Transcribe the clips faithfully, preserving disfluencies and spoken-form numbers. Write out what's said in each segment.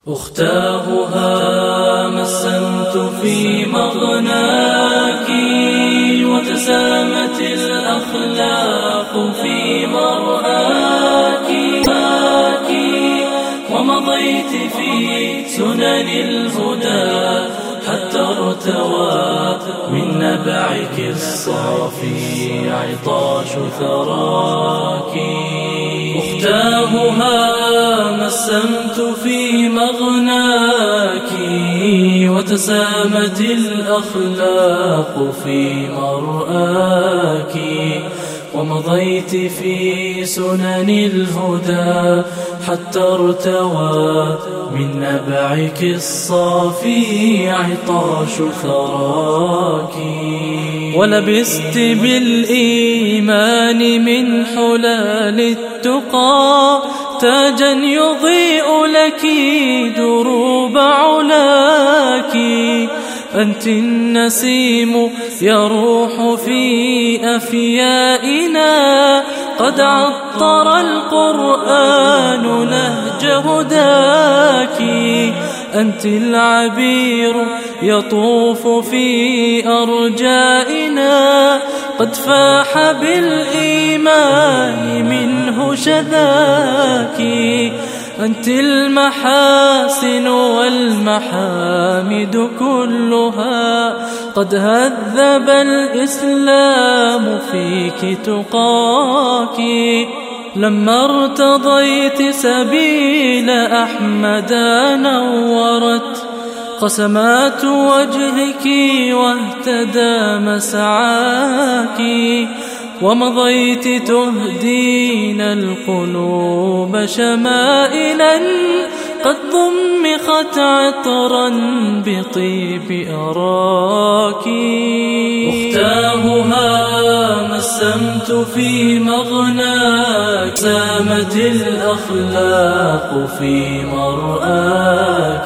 أختاه مسمت في مغناك وتسامت الأخلاق في مرآك ومضيت في سنن الهدى حتى ارتوى من نبعك الصافي عطاش ثراك. أختاه مسمت في مغناك وتسامت الأخلاق في مرآك ومضيت في سنن الهدى حتى ارتوى من نبعك الصافي عطاش ثراك. ولبست بالإيمان من حلال التقى تاجا يضيء لك دروب علاك. أنت النسيم يروح في أفيائنا قد عطر القرآن نهج هداك. أنت العبير يطوف في أرجائنا قد فاح بالإيمان منه شذاك. أنت المحاسن والمحامد كلها قد هذب الإسلام فيك تقاك. لما ارتضيت سبيل أحمد نورت قسمات وجهك واهتدى مسعاك. ومضيت تهدين القلوب شمائلا قد ضمخت عطرا بطيب أراك. أختاه مسمت في مغناك سامت الأخلاق في مرآك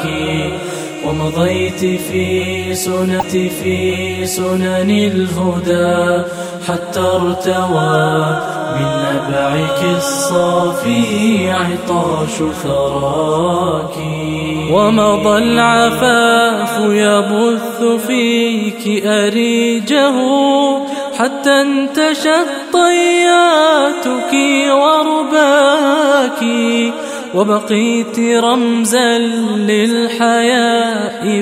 ومضيت في سنة في سنن الهدى حتى ارتوى من نبعك الصافي عطاش ثراك. ومضى العفاف يبث فيك أريجه حتى انتشت طياتك ورباك. وبقيت رمزا للحياء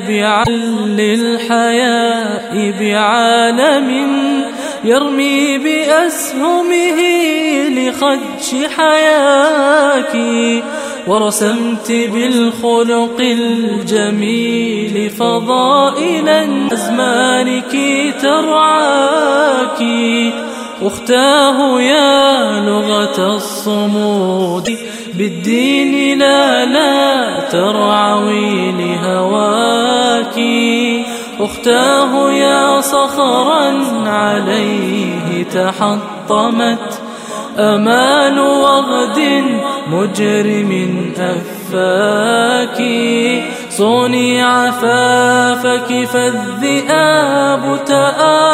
للحياء بعالم يرمي بأسهمه لخدش حياك. ورسمت بالخلق الجميل فضائلا أزمانك ترعاك. أختاه يا لغة الصمود بالدين لا لا ترعوي لهواك. أختاه يا صخرا عليه تحطمت أمال وغد مجرم أفاك. صوني عفافك فالذئاب تآ